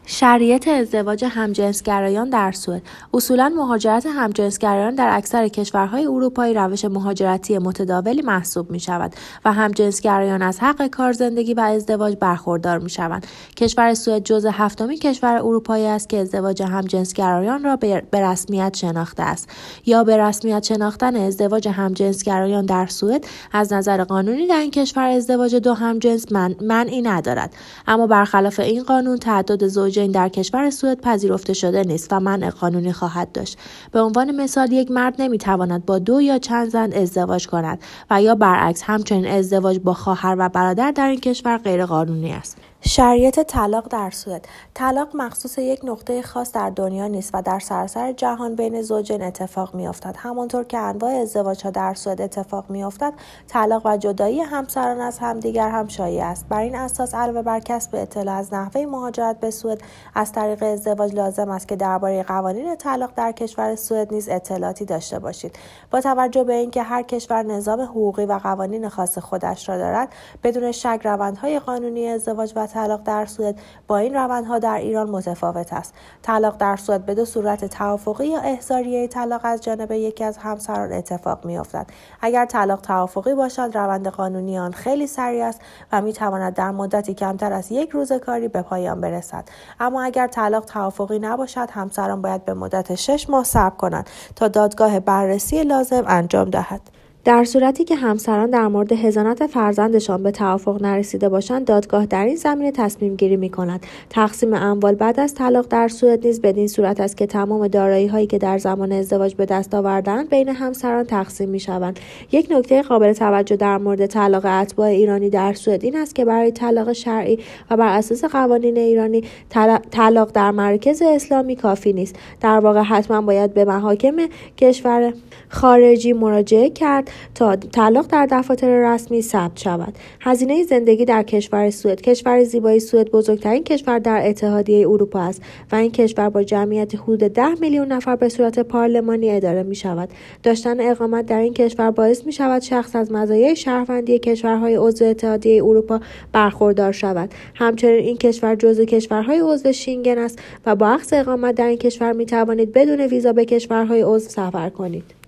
شرایط ازدواج همجنسگرایان در سوئد. اصولاً مهاجرت همجنسگرایان در اکثر کشورهای اروپایی روش مهاجرتی متداولی محسوب می‌شود و همجنسگرایان از حق کار، زندگی و ازدواج برخوردار می‌شوند. کشور سوئد جزو هفتمین کشور اروپایی است که ازدواج همجنسگرایان را به رسمیت شناخته است. یا به رسمیت شناختن ازدواج همجنسگرایان در سوئد از نظر قانونی در این کشور ازدواج دو همجنس معنی ندارد، اما برخلاف این قانون تعدد زوجین در کشور سوئد پذیرفته شده نیست و منع قانونی خواهد داشت. به عنوان مثال، یک مرد نمیتواند با دو یا چند زن ازدواج کند و یا برعکس. همچنین ازدواج با خواهر و برادر در این کشور غیر قانونی است. شرایط طلاق در سوئد. طلاق مخصوص یک نقطه خاص در دنیا نیست و در سراسر جهان بین زوجین اتفاق می‌افتد. همانطور که انواع ازدواج‌ها در سوئد اتفاق می‌افتد، طلاق و جدایی همسران از همدیگر هم شایع است. بر این اساس علاوه بر کسب اطلاع از نحوه مهاجرت به سوئد از طریق ازدواج، لازم است که درباره قوانین طلاق در کشور سوئد نیز اطلاعاتی داشته باشید. با توجه به اینکه هر کشور نظام حقوقی و قوانین خاص خودش را دارد، بدون شک روندهای قانونی ازدواج و طلاق در سوئد با این روندها در ایران متفاوت است. طلاق در سوئد به دو صورت توافقی یا احضاریه طلاق از جانب یکی از همسران اتفاق می‌افتد. اگر طلاق توافقی باشد، روند قانونی آن خیلی سریع است و می‌تواند در مدتی کمتر از یک روز کاری به پایان برسد. اما اگر طلاق توافقی نباشد، همسران باید به مدت 6 ماه صبر کنند تا دادگاه بررسی لازم انجام دهد. در صورتی که همسران در مورد حضانت فرزندشان به توافق نرسیده باشند، دادگاه در این زمینه تصمیم گیری می‌کند. تقسیم اموال بعد از طلاق در سوئد نیز بدین صورت است که تمام دارایی‌هایی که در زمان ازدواج به دست آوردند بین همسران تقسیم می‌شوند. یک نکته قابل توجه در مورد طلاق اتباع ایرانی در سوئد این است که برای طلاق شرعی و بر اساس قوانین ایرانی طلاق در مراکز اسلامی کافی نیست. در واقع حتما باید به محاکم کشور خارجی مراجعه کرد تا طلاق در دفاتر رسمی ثبت شود. هزینه زندگی در کشور سوئد. کشور زیبای سوئد بزرگترین کشور در اتحادیه اروپا است و این کشور با جمعیت حدود 10 میلیون نفر به صورت پارلمانی اداره می شود. داشتن اقامت در این کشور باعث می شود شخص از مزایای شهروندی کشورهای عضو اتحادیه اروپا برخوردار شود. همچنین این کشور جزو کشورهای عضو شنگن است و با اخذ اقامت در این کشور می توانید بدون ویزا به کشورهای عضو سفر کنید.